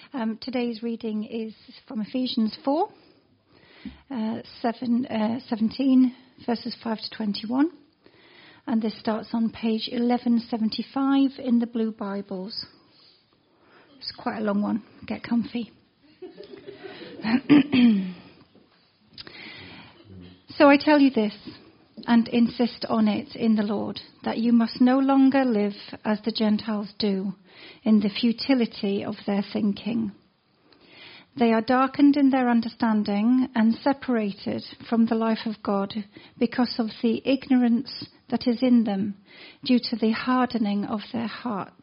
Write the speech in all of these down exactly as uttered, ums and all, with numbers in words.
Um, today's reading is from Ephesians four, uh, seven, uh, seventeen, verses five to twenty-one. And this starts on page eleven seventy-five in the Blue Bibles. It's quite a long one. Get comfy. So I tell you this, and insist on it in the Lord, that you must no longer live as the Gentiles do, in the futility of their thinking. They are darkened in their understanding and separated from the life of God because of the ignorance that is in them due to the hardening of their hearts.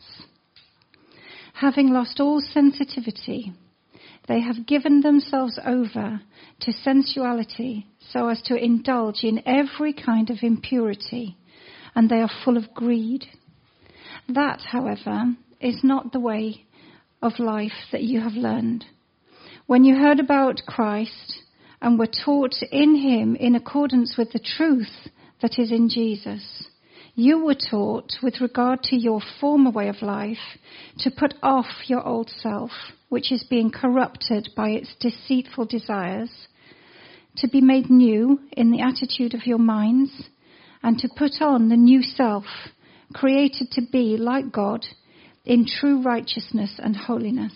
Having lost all sensitivity, they have given themselves over to sensuality so as to indulge in every kind of impurity, and they are full of greed. That, however, is not the way of life that you have learned. When you heard about Christ and were taught in him in accordance with the truth that is in Jesus, you were taught with regard to your former way of life to put off your old self, which is being corrupted by its deceitful desires, to be made new in the attitude of your minds, and to put on the new self, created to be like God in true righteousness and holiness.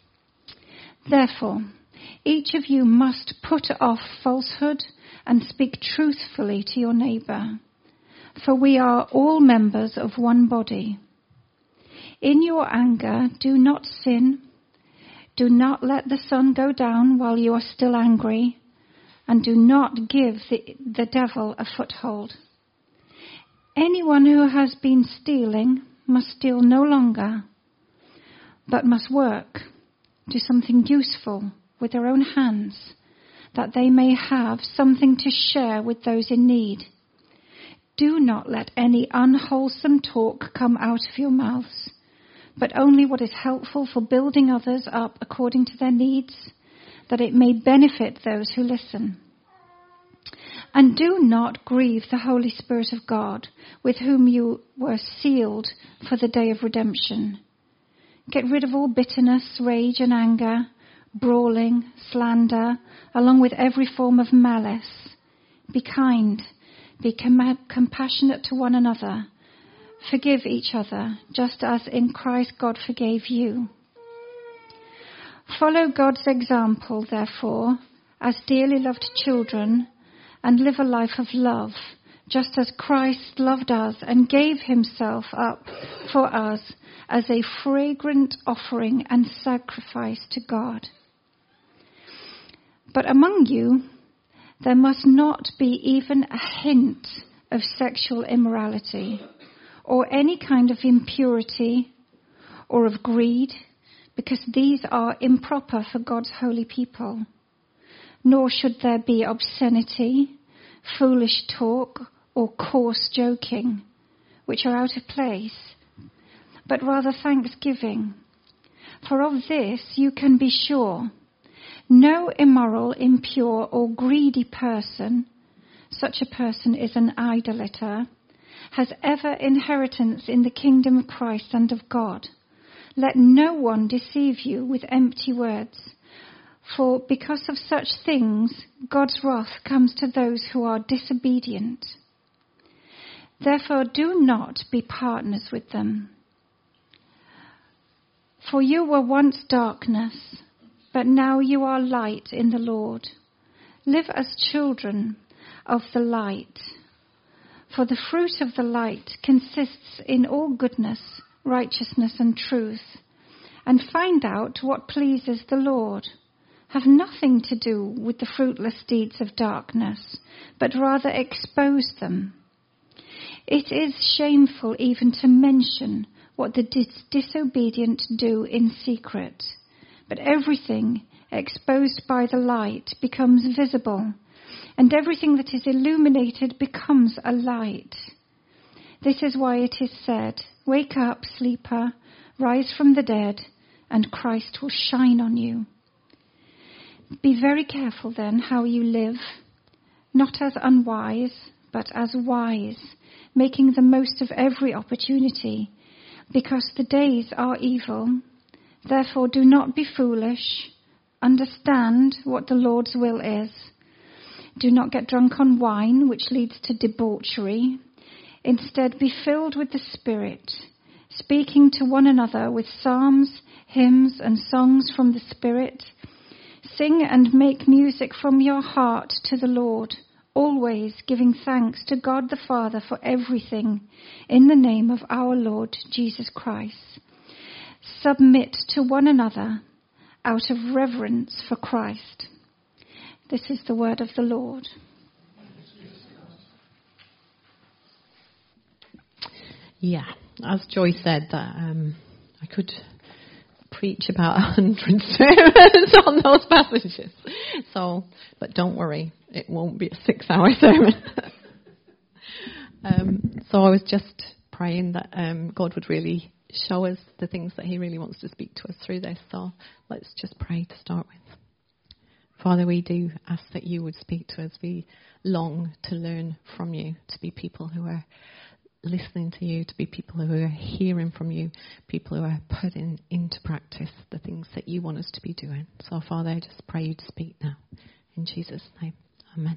Therefore, each of you must put off falsehood and speak truthfully to your neighbour, for we are all members of one body. In your anger, do not sin. Do not let the sun go down while you are still angry, and do not give the, the devil a foothold. Anyone who has been stealing must steal no longer, but must work, do something useful with their own hands, that they may have something to share with those in need. Do not let any unwholesome talk come out of your mouths, but only what is helpful for building others up according to their needs, that it may benefit those who listen. And do not grieve the Holy Spirit of God, with whom you were sealed for the day of redemption. Get rid of all bitterness, rage and anger, brawling, slander, along with every form of malice. Be kind, be com- compassionate to one another. Forgive each other, just as in Christ God forgave you. Follow God's example, therefore, as dearly loved children, and live a life of love, just as Christ loved us and gave himself up for us as a fragrant offering and sacrifice to God. But among you, there must not be even a hint of sexual immorality, or any kind of impurity, or of greed, because these are improper for God's holy people. Nor should there be obscenity, foolish talk, or coarse joking, which are out of place, but rather thanksgiving. For of this you can be sure, no immoral, impure, or greedy person, such a person is an idolater, has ever inheritance in the kingdom of Christ and of God. Let no one deceive you with empty words, for because of such things God's wrath comes to those who are disobedient. Therefore do not be partners with them. For you were once darkness, but now you are light in the Lord. Live as children of the light. For the fruit of the light consists in all goodness, righteousness and truth. And find out what pleases the Lord. Have nothing to do with the fruitless deeds of darkness, but rather expose them. It is shameful even to mention what the dis- disobedient do in secret. But everything exposed by the light becomes visible, and everything that is illuminated becomes a light. This is why it is said, "Wake up, sleeper, rise from the dead, and Christ will shine on you." Be very careful then how you live, not as unwise, but as wise, making the most of every opportunity, because the days are evil. Therefore do not be foolish. Understand what the Lord's will is. Do not get drunk on wine, which leads to debauchery. Instead, be filled with the Spirit, speaking to one another with psalms, hymns, and songs from the Spirit. Sing and make music from your heart to the Lord, always giving thanks to God the Father for everything, in the name of our Lord Jesus Christ. Submit to one another out of reverence for Christ. This is the word of the Lord. Yeah, as Joy said, that um, I could preach about a hundred sermons on those passages. So, but don't worry, it won't be a six-hour sermon. um, so I was just praying that um, God would really show us the things that he really wants to speak to us through this. So let's just pray to start with. Father, we do ask that you would speak to us. We long to learn from you, to be people who are listening to you, to be people who are hearing from you, people who are putting into practice the things that you want us to be doing. So, Father, I just pray you to speak now. In Jesus' name, amen.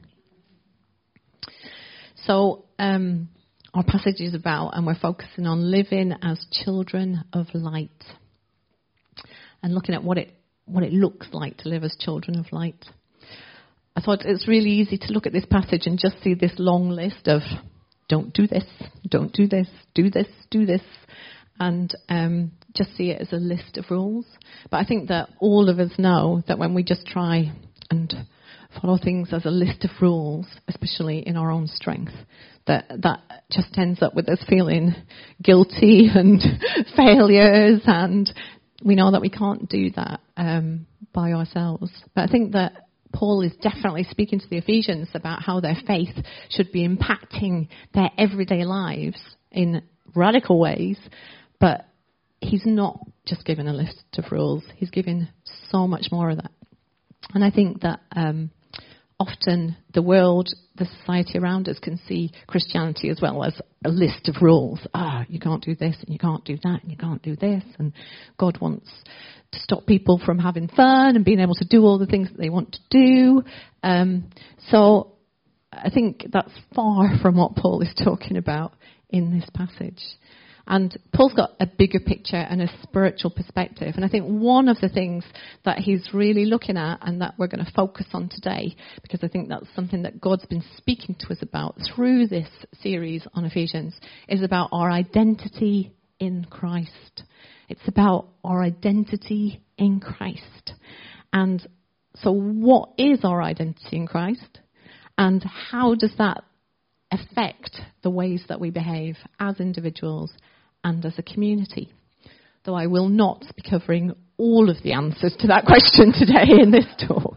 So, um, our passage is about, and we're focusing on living as children of light, and looking at what it what it looks like to live as children of light. I thought it's really easy to look at this passage and just see this long list of don't do this, don't do this, do this, do this, and um, just see it as a list of rules. But I think that all of us know that when we just try and follow things as a list of rules, especially in our own strength, that that just ends up with us feeling guilty and failures, and we know that we can't do that um, by ourselves. But I think that Paul is definitely speaking to the Ephesians about how their faith should be impacting their everyday lives in radical ways, but he's not just given a list of rules. He's given so much more of that. And I think that um, often the world, the society around us can see Christianity as well as a list of rules. Ah, you can't do this and you can't do that and you can't do this. And God wants to stop people from having fun and being able to do all the things that they want to do. Um, so I think that's far from what Paul is talking about in this passage. And Paul's got a bigger picture and a spiritual perspective. And I think one of the things that he's really looking at and that we're going to focus on today, because I think that's something that God's been speaking to us about through this series on Ephesians, is about our identity in Christ. It's about our identity in Christ. And so what is our identity in Christ? And how does that affect the ways that we behave as individuals and as a community? Though I will not be covering all of the answers to that question today in this talk.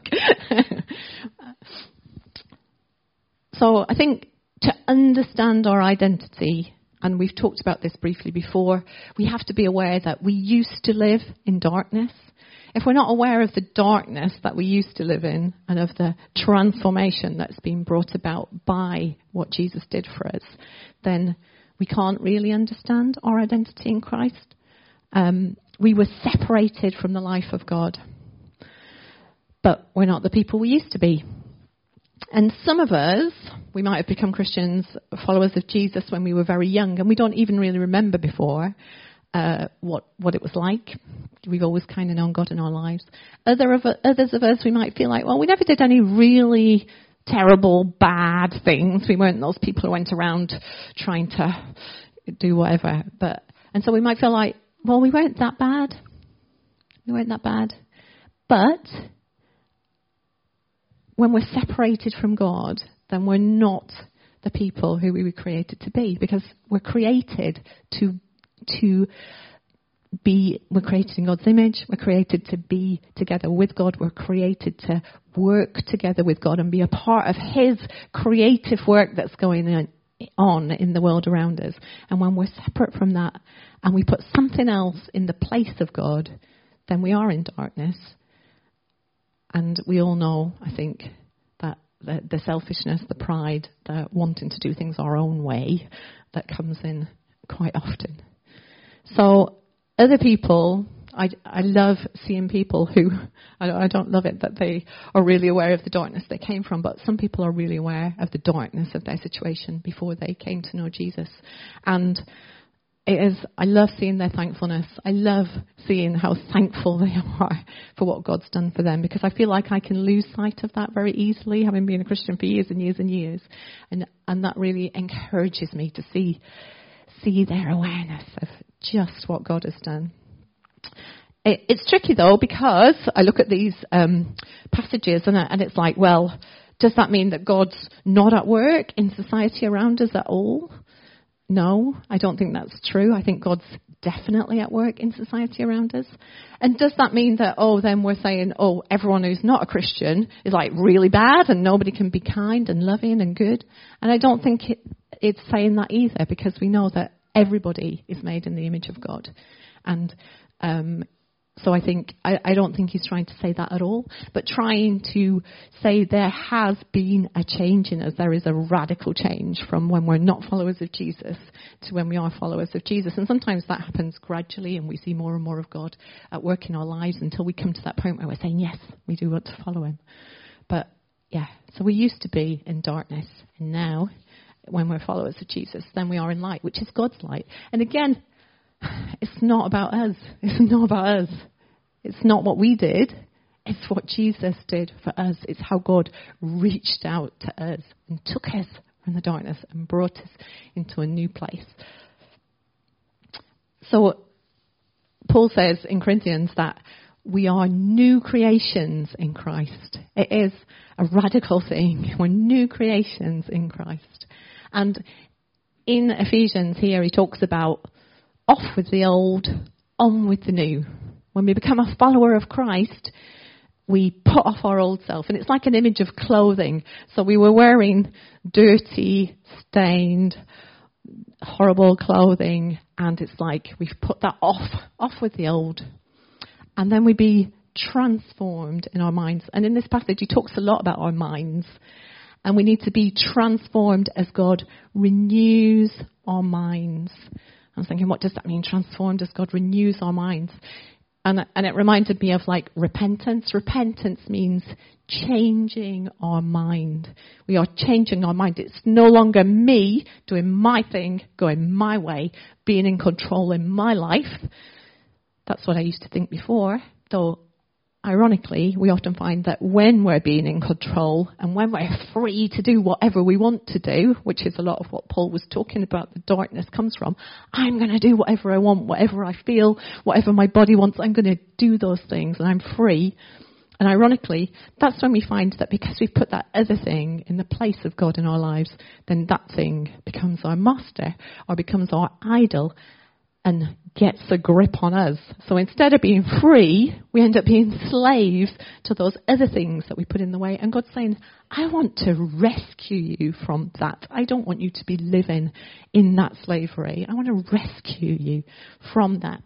So I think to understand our identity, and we've talked about this briefly before, we have to be aware that we used to live in darkness. If we're not aware of the darkness that we used to live in and of the transformation that's been brought about by what Jesus did for us, then we can't really understand our identity in Christ. Um, we were separated from the life of God, but we're not the people we used to be. And some of us, we might have become Christians, followers of Jesus when we were very young, and we don't even really remember before uh, what what it was like. We've always kind of known God in our lives. Other of others of us, we might feel like, well, we never did any really terrible, bad things. We weren't those people who went around trying to do whatever. But and so we might feel like, well, we weren't that bad. We weren't that bad. But when we're separated from God, then we're not the people who we were created to be, because we're created to to be, we're created in God's image, we're created to be together with God, we're created to work together with God and be a part of his creative work that's going on in the world around us. And when we're separate from that and we put something else in the place of God, then we are in darkness. And we all know, I think, that the, the selfishness, the pride, the wanting to do things our own way, that comes in quite often. So other people, I, I love seeing people who, I, I don't love it that they are really aware of the darkness they came from, but some people are really aware of the darkness of their situation before they came to know Jesus. And it is, I love seeing their thankfulness. I love seeing how thankful they are for what God's done for them, because I feel like I can lose sight of that very easily, having been a Christian for years and years and years. And, and that really encourages me to see, see their awareness of just what God has done. It, it's tricky though, because I look at these um, passages and, and it's like, well, does that mean that God's not at work in society around us at all? No, I don't think that's true. I think God's definitely at work in society around us. And does that mean that, oh, then we're saying, oh, everyone who's not a Christian is like really bad and nobody can be kind and loving and good? And I don't think it, it's saying that either, because we know that everybody is made in the image of God. And um, so I think, I, I don't think he's trying to say that at all, but trying to say there has been a change in us. There is a radical change from when we're not followers of Jesus to when we are followers of Jesus. And sometimes that happens gradually, and we see more and more of God at work in our lives until we come to that point where we're saying, yes, we do want to follow him. But yeah, so we used to be in darkness, and now when we're followers of Jesus, then we are in light, which is God's light. And again, it's not about us. It's not about us. It's not what we did. It's what Jesus did for us. It's how God reached out to us and took us from the darkness and brought us into a new place. So Paul says in Corinthians that we are new creations in Christ. It is a radical thing. We're new creations in Christ. And in Ephesians here, he talks about off with the old, on with the new. When we become a follower of Christ, we put off our old self. And it's like an image of clothing. So we were wearing dirty, stained, horrible clothing. And it's like we've put that off, off with the old. And then we be transformed in our minds. And in this passage, he talks a lot about our minds. And we need to be transformed as God renews our minds. I was thinking, what does that mean, transformed as God renews our minds? And, and it reminded me of like repentance. Repentance means changing our mind. We are changing our mind. It's no longer me doing my thing, going my way, being in control in my life. That's what I used to think before, though. Ironically, we often find that when we're being in control and when we're free to do whatever we want to do, which is a lot of what Paul was talking about, the darkness comes from, I'm going to do whatever I want, whatever I feel, whatever my body wants, I'm going to do those things and I'm free. And ironically, that's when we find that because we've put that other thing in the place of God in our lives, then that thing becomes our master or becomes our idol and gets a grip on us. So instead of being free, we end up being slaves to those other things that we put in the way. And God's saying, I want to rescue you from that. I don't want you to be living in that slavery. I want to rescue you from that.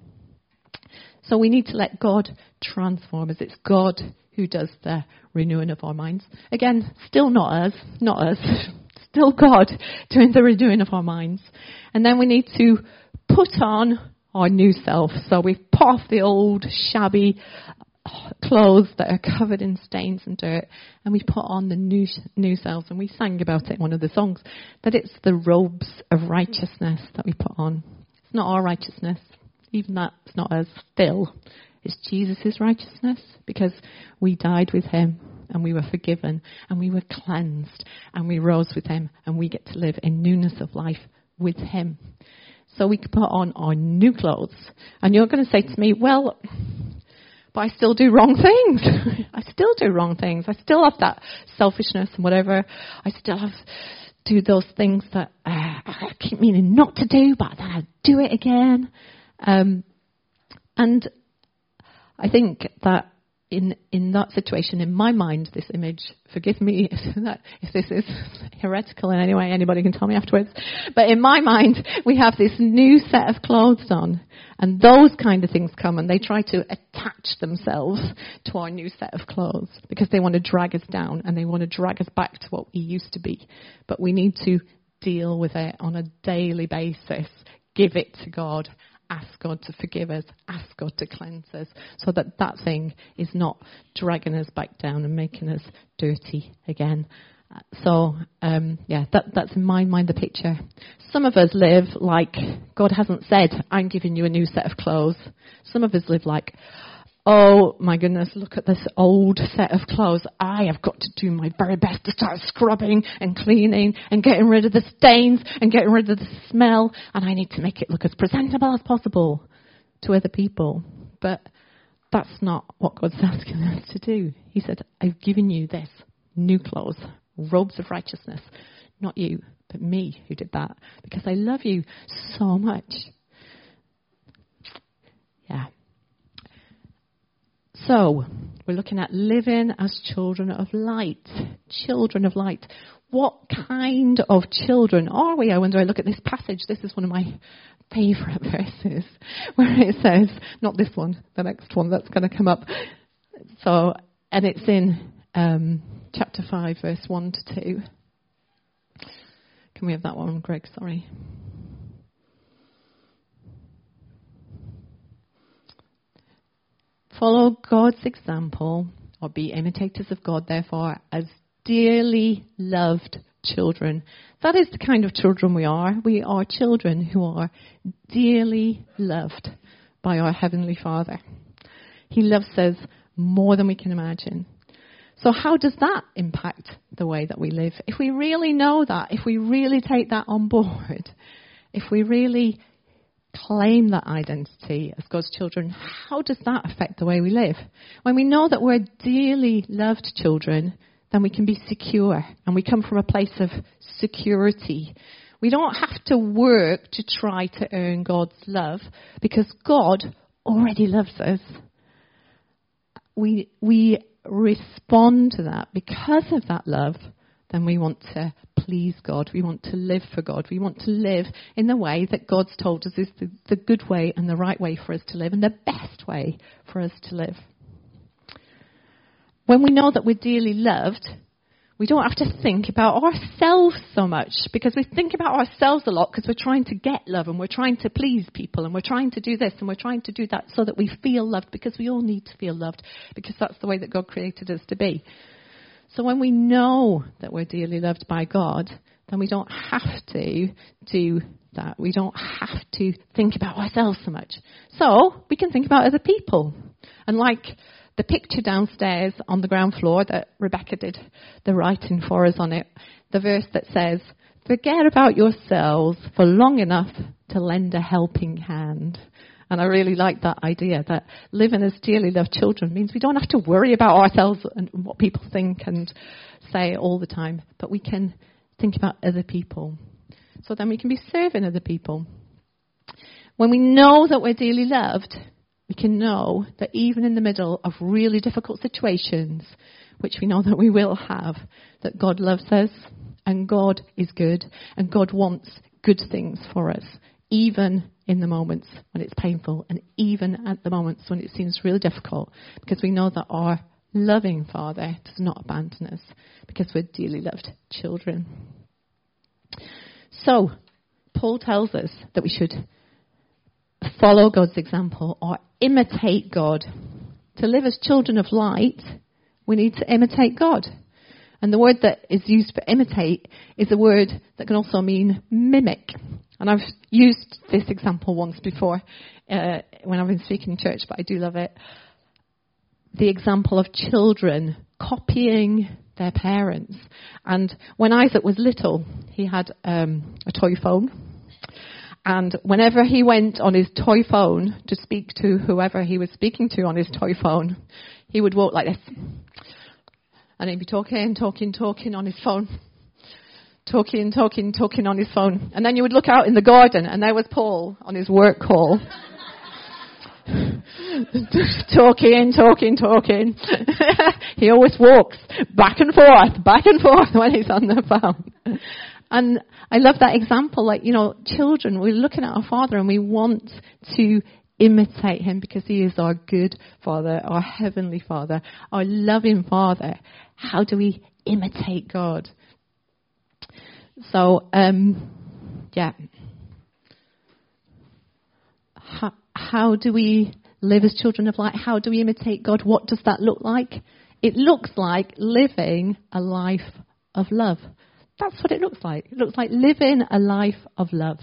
So we need to let God transform us. It's God who does the renewing of our minds. Again, still not us, not us. Still God doing the renewing of our minds. And then we need to put on our new self. So we've put off the old shabby clothes that are covered in stains and dirt, and we put on the new new selves. And we sang about it in one of the songs, that it's the robes of righteousness that we put on. It's not our righteousness. Even that's not us still. It's Jesus' righteousness, because we died with him and we were forgiven and we were cleansed and we rose with him and we get to live in newness of life with him. So we can put on our new clothes. And you're going to say to me, well, but I still do wrong things. I still do wrong things. I still have that selfishness and whatever. I still have do those things that uh, I keep meaning not to do, but then I do it again. Um, and I think that in in that situation, in my mind, this image, forgive me if, that, if this is heretical in any way, anybody can tell me afterwards, but in my mind, we have this new set of clothes on, and those kind of things come and they try to attach themselves to our new set of clothes because they want to drag us down and they want to drag us back to what we used to be. But we need to deal with it on a daily basis, give it to God, ask God to forgive us, ask God to cleanse us, so that that thing is not dragging us back down and making us dirty again. So, um, yeah, that, that's in my mind the picture. Some of us live like God hasn't said, I'm giving you a new set of clothes. Some of us live like, oh my goodness, look at this old set of clothes. I have got to do my very best to start scrubbing and cleaning and getting rid of the stains and getting rid of the smell. And I need to make it look as presentable as possible to other people. But that's not what God's asking us to do. He said, I've given you this, new clothes, robes of righteousness. Not you, but me who did that. Because I love you so much. Yeah. So, we're looking at living as children of light. Children of light. What kind of children are we? I wonder, I look at this passage. This is one of my favourite verses, where it says, not this one, the next one that's going to come up. So, and it's in um, chapter five, verse one to two. Can we have that one, Greg? Sorry. Follow God's example, or be imitators of God, therefore, as dearly loved children. That is the kind of children we are. We are children who are dearly loved by our Heavenly Father. He loves us more than we can imagine. So how does that impact the way that we live? If we really know that, if we really take that on board, if we really claim that identity as God's children, how does that affect the way we live? When we know that we're dearly loved children, then we can be secure, and we come from a place of security. We don't have to work to try to earn God's love, because God already loves us. We we respond to that because of that love. Then we want to please God. We want to live for God. We want to live in the way that God's told us is the, the good way and the right way for us to live, and the best way for us to live. When we know that we're dearly loved, we don't have to think about ourselves so much, because we think about ourselves a lot because we're trying to get love, and we're trying to please people, and we're trying to do this and we're trying to do that so that we feel loved, because we all need to feel loved, because that's the way that God created us to be. So when we know that we're dearly loved by God, then we don't have to do that. We don't have to think about ourselves so much. So we can think about other people. And like the picture downstairs on the ground floor that Rebecca did the writing for us on it, the verse that says, forget about yourselves for long enough to lend a helping hand. And I really like that idea, that living as dearly loved children means we don't have to worry about ourselves and what people think and say all the time, but we can think about other people. So then we can be serving other people. When we know that we're dearly loved, we can know that even in the middle of really difficult situations, which we know that we will have, that God loves us and God is good and God wants good things for us, even in the moments when it's painful and even at the moments when it seems really difficult, because we know that our loving Father does not abandon us, because we're dearly loved children. So, Paul tells us that we should follow God's example or imitate God. To live as children of light, we need to imitate God. And the word that is used for imitate is a word that can also mean mimic. And I've used this example once before uh, when I've been speaking in church, but I do love it. The example of children copying their parents. And when Isaac was little, he had um, a toy phone. And whenever he went on his toy phone to speak to whoever he was speaking to on his toy phone, he would walk like this. And he'd be talking, talking, talking on his phone. Talking, talking, talking on his phone. And then you would look out in the garden, and there was Paul on his work call. talking, talking, talking. He always walks back and forth, back and forth when he's on the phone. And I love that example. Like, you know, children, we're looking at our Father and we want to imitate him because he is our good Father, our heavenly Father, our loving Father. How do we imitate God? So, um, yeah. how, how do we live as children of light? How do we imitate God? What does that look like? It looks like living a life of love. That's what it looks like. It looks like living a life of love.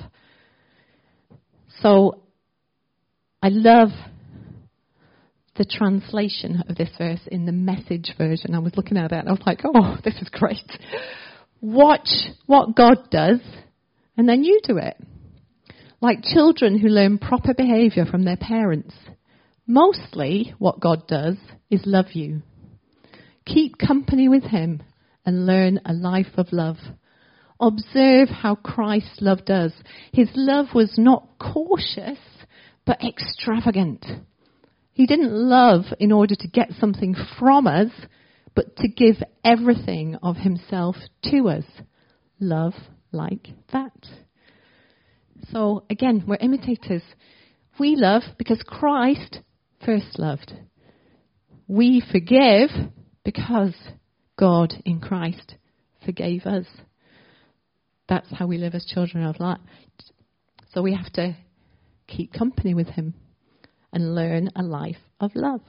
So I love the translation of this verse in the Message version. I was looking at it and I was like, oh, this is great. Watch what God does and then you do it. Like children who learn proper behaviour from their parents. Mostly what God does is love you. Keep company with him and learn a life of love. Observe how Christ loved us. His love was not cautious, but extravagant. He didn't love in order to get something from us, but to give everything of himself to us. Love like that. So again, we're imitators. We love because Christ first loved. We forgive because God in Christ forgave us. That's how we live as children of light. So we have to keep company with him and learn a life of love.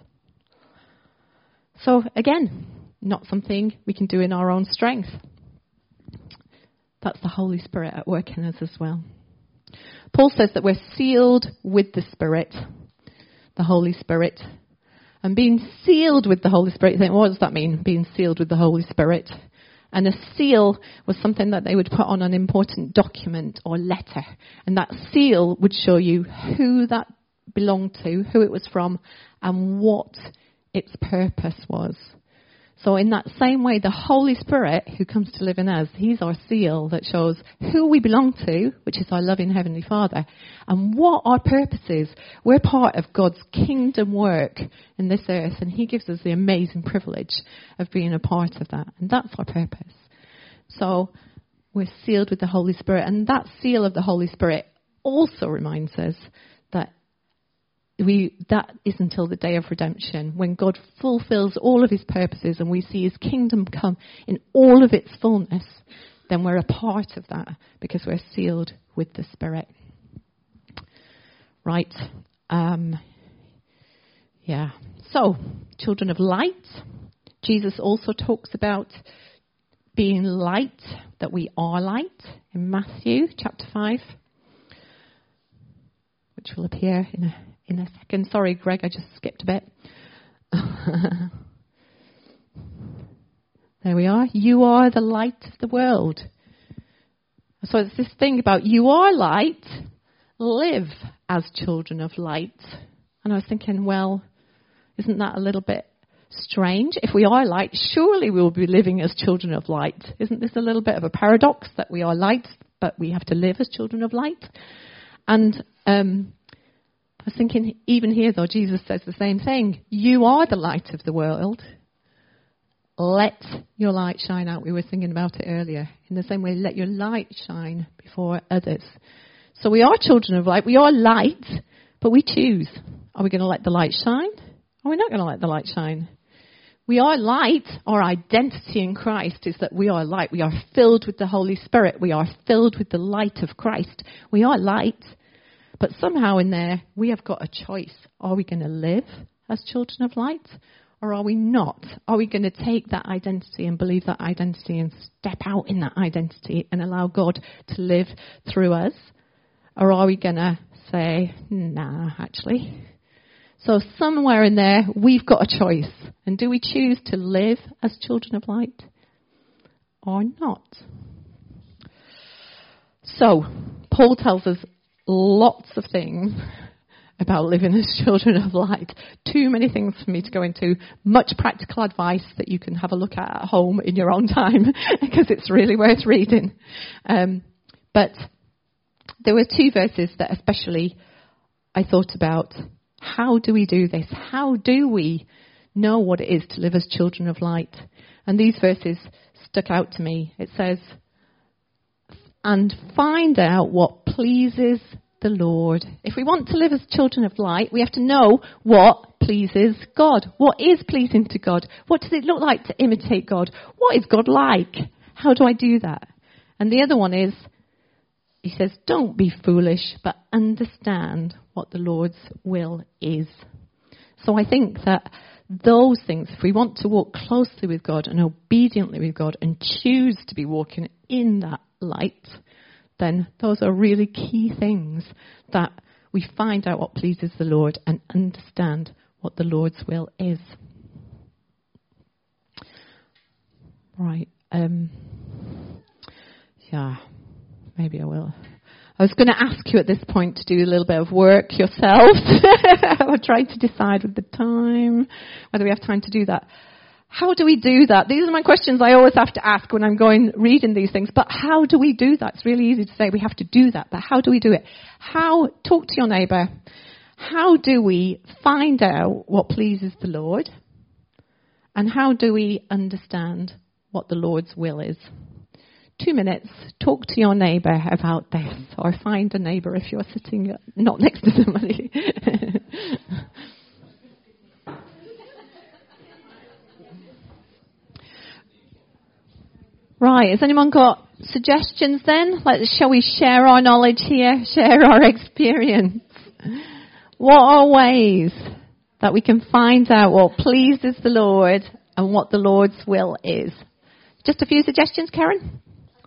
So again, not something we can do in our own strength. That's the Holy Spirit at work in us as well. Paul says that we're sealed with the Spirit, the Holy Spirit. And being sealed with the Holy Spirit, you think, what does that mean, being sealed with the Holy Spirit? And a seal was something that they would put on an important document or letter. And that seal would show you who that belonged to, who it was from, and what its purpose was. So in that same way, the Holy Spirit who comes to live in us, he's our seal that shows who we belong to, which is our loving Heavenly Father, and what our purpose is. We're part of God's kingdom work in this earth, and he gives us the amazing privilege of being a part of that. And that's our purpose. So we're sealed with the Holy Spirit, and that seal of the Holy Spirit also reminds us that We, that is until the day of redemption, when God fulfills all of his purposes and we see his kingdom come in all of its fullness. Then we're a part of that because we're sealed with the Spirit. Right. Um, yeah. So, children of light. Jesus also talks about being light, that we are light in Matthew chapter five, which will appear in a In a second. Sorry, Greg, I just skipped a bit. There we are. You are the light of the world. So it's this thing about you are light, live as children of light. And I was thinking, well, isn't that a little bit strange? If we are light, surely we will be living as children of light. Isn't this a little bit of a paradox that we are light, but we have to live as children of light? And um I was thinking, even here, though, Jesus says the same thing. You are the light of the world. Let your light shine out. We were thinking about it earlier. In the same way, let your light shine before others. So we are children of light. We are light, but we choose. Are we going to let the light shine? Or are we not going to let the light shine? We are light. Our identity in Christ is that we are light. We are filled with the Holy Spirit. We are filled with the light of Christ. We are light. But somehow in there, we have got a choice. Are we going to live as children of light? Or are we not? Are we going to take that identity and believe that identity and step out in that identity and allow God to live through us? Or are we going to say, nah, actually? So somewhere in there, we've got a choice. And do we choose to live as children of light or not? So Paul tells us lots of things about living as children of light. Too many things for me to go into. Much practical advice that you can have a look at at home in your own time because it's really worth reading. Um, but there were two verses that especially I thought about. How do we do this? How do we know what it is to live as children of light? And these verses stuck out to me. It says, and find out what pleases the Lord. If we want to live as children of light, we have to know what pleases God. What is pleasing to God? What does it look like to imitate God? What is God like? How do I do that? And the other one is, he says, don't be foolish, but understand what the Lord's will is. So I think that those things, if we want to walk closely with God and obediently with God and choose to be walking in that light, then those are really key things, that we find out what pleases the Lord and understand what the Lord's will is. Right. Um, yeah, maybe I will. I was going to ask you at this point to do a little bit of work yourselves. We're trying to decide with the time whether we have time to do that. How do we do that? These are my questions I always have to ask when I'm going reading these things. But how do we do that? It's really easy to say we have to do that, but how do we do it? How, talk to your neighbour. How do we find out what pleases the Lord? And how do we understand what the Lord's will is? Two minutes, talk to your neighbour about this, or find a neighbour if you're sitting not next to somebody. Right, has anyone got suggestions then? Like, shall we share our knowledge here, share our experience? What are ways that we can find out what pleases the Lord and what the Lord's will is? Just a few suggestions, Karen?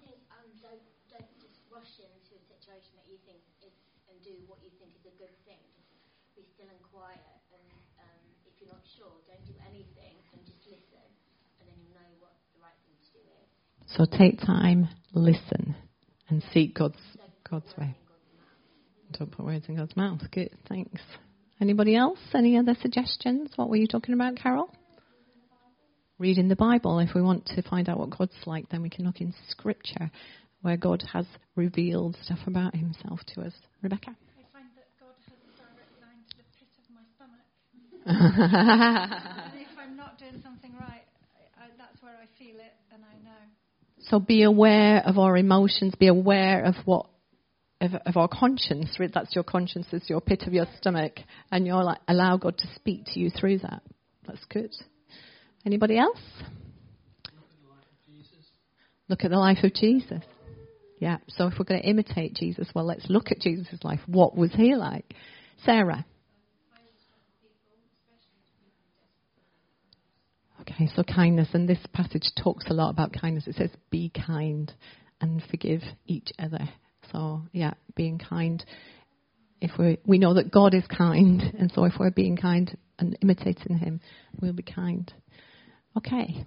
So take time, listen, and seek God's God's way. Don't put words in God's mouth. Good, thanks. Anybody else? Any other suggestions? What were you talking about, Carol? Reading the Bible. If we want to find out what God's like, then we can look in Scripture, where God has revealed stuff about himself to us. Rebecca? I find that God has a direct line to the pit of my stomach. And if I'm not doing something right, I, I, that's where I feel it and I know. So be aware of our emotions, be aware of what, of, of our conscience. That's your conscience, is your pit of your stomach. And you're like, allow God to speak to you through that. That's good. Anybody else? Look at the life of Jesus. Look at the life of Jesus. Yeah, so if we're going to imitate Jesus, well, let's look at Jesus' life. What was he like? Sarah? Okay, so kindness, and this passage talks a lot about kindness. It says, be kind and forgive each other. So, yeah, being kind. If we we know that God is kind, and so if we're being kind and imitating him, we'll be kind. Okay.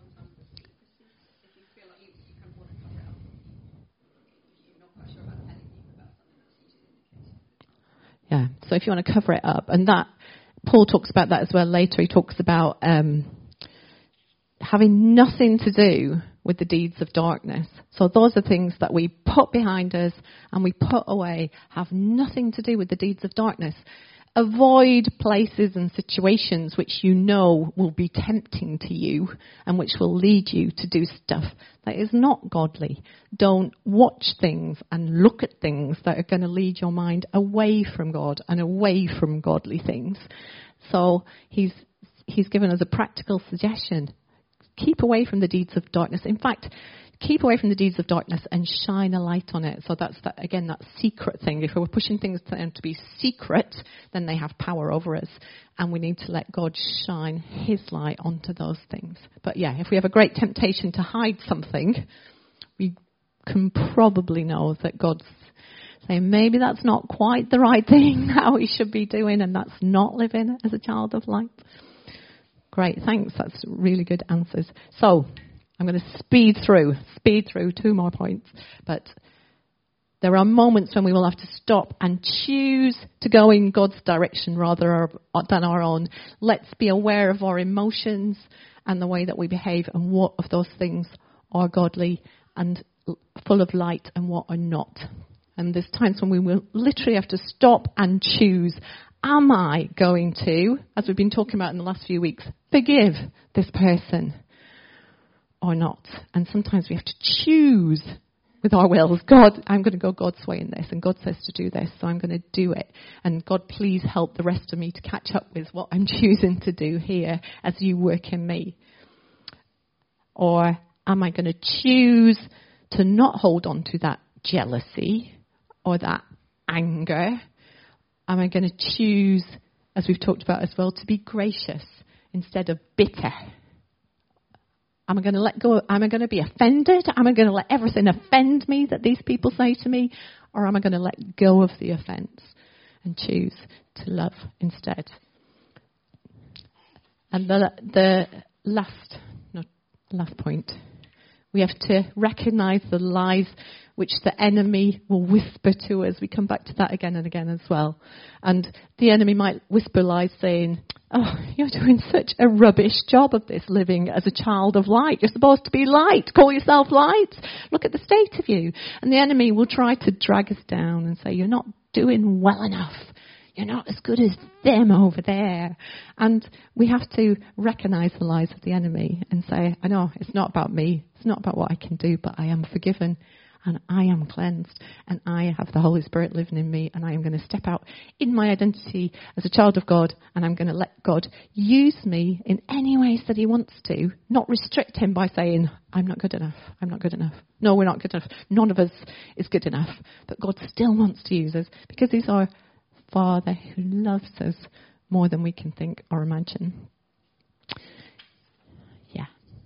Yeah, so if you want to cover it up, and that, Paul talks about that as well later. He talks about um, having nothing to do with the deeds of darkness. So those are things that we put behind us and we put away, have nothing to do with the deeds of darkness. Avoid places and situations which you know will be tempting to you and which will lead you to do stuff that is not godly. Don't watch things and look at things that are going to lead your mind away from God and away from godly things. So he's he's given us a practical suggestion. Keep away from the deeds of darkness. In fact, keep away from the deeds of darkness and shine a light on it. So that's, that again, that secret thing. If we're pushing things to them to be secret, then they have power over us. And we need to let God shine his light onto those things. But yeah, if we have a great temptation to hide something, we can probably know that God's saying maybe that's not quite the right thing that we should be doing, and that's not living as a child of light. Great, thanks. That's really good answers. So I'm going to speed through, speed through two more points. But there are moments when we will have to stop and choose to go in God's direction rather than our own. Let's be aware of our emotions and the way that we behave and what of those things are godly and full of light and what are not. And there's times when we will literally have to stop and choose. Am I going to, as we've been talking about in the last few weeks, forgive this person or not? And sometimes we have to choose with our wills. God, I'm going to go God's way in this, and God says to do this, so I'm going to do it. And God, please help the rest of me to catch up with what I'm choosing to do here as you work in me. Or am I going to choose to not hold on to that jealousy or that anger am I going to choose, as we've talked about as well, to be gracious instead of bitter? Am I going to let go? Am I going to be offended? Am I going to let everything offend me that these people say to me? Or am I going to let go of the offence and choose to love instead? And the, the last, not last point, we have to recognise the lies which the enemy will whisper to us. We come back to that again and again as well. And the enemy might whisper lies saying, oh, you're doing such a rubbish job of this, living as a child of light. You're supposed to be light. Call yourself light. Look at the state of you. And the enemy will try to drag us down and say, you're not doing well enough. You're not as good as them over there. And we have to recognise the lies of the enemy and say, I know, it's not about me. It's not about what I can do, but I am forgiven and I am cleansed and I have the Holy Spirit living in me, and I am going to step out in my identity as a child of God, and I'm going to let God use me in any ways that he wants to, not restrict him by saying, I'm not good enough. I'm not good enough. No, we're not good enough. None of us is good enough. But God still wants to use us because he's our Father who loves us more than we can think or imagine. Yeah.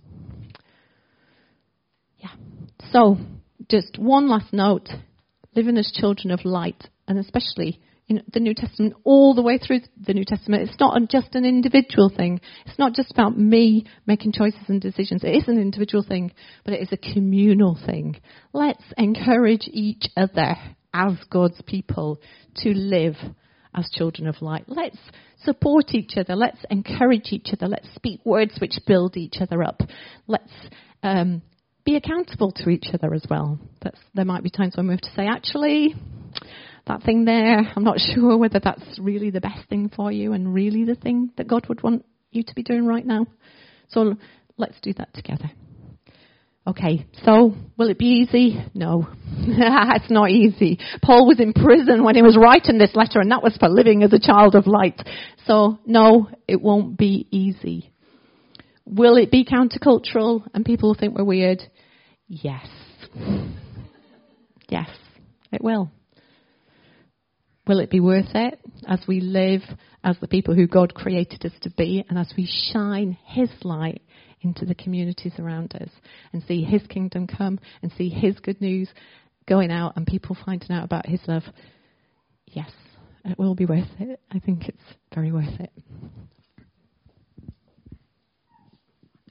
Yeah. So, just one last note. Living as children of light, and especially in the New Testament, all the way through the New Testament, it's not just an individual thing. It's not just about me making choices and decisions. It is an individual thing, but it is a communal thing. Let's encourage each other as God's people to live as children of light. Let's support each other. Let's encourage each other. Let's speak words which build each other up. Let's um, be accountable to each other as well. That's, there might be times when we have to say, actually, that thing there, I'm not sure whether that's really the best thing for you and really the thing that God would want you to be doing right now. So let's do that together. Okay, so will it be easy? No, it's not easy. Paul was in prison when he was writing this letter, and that was for living as a child of light. So no, it won't be easy. Will it be countercultural and people will think we're weird? Yes. Yes, it will. Will it be worth it as we live as the people who God created us to be, and as we shine his light into the communities around us and see his kingdom come and see his good news going out and people finding out about his love? Yes, it will be worth it. I think it's very worth it.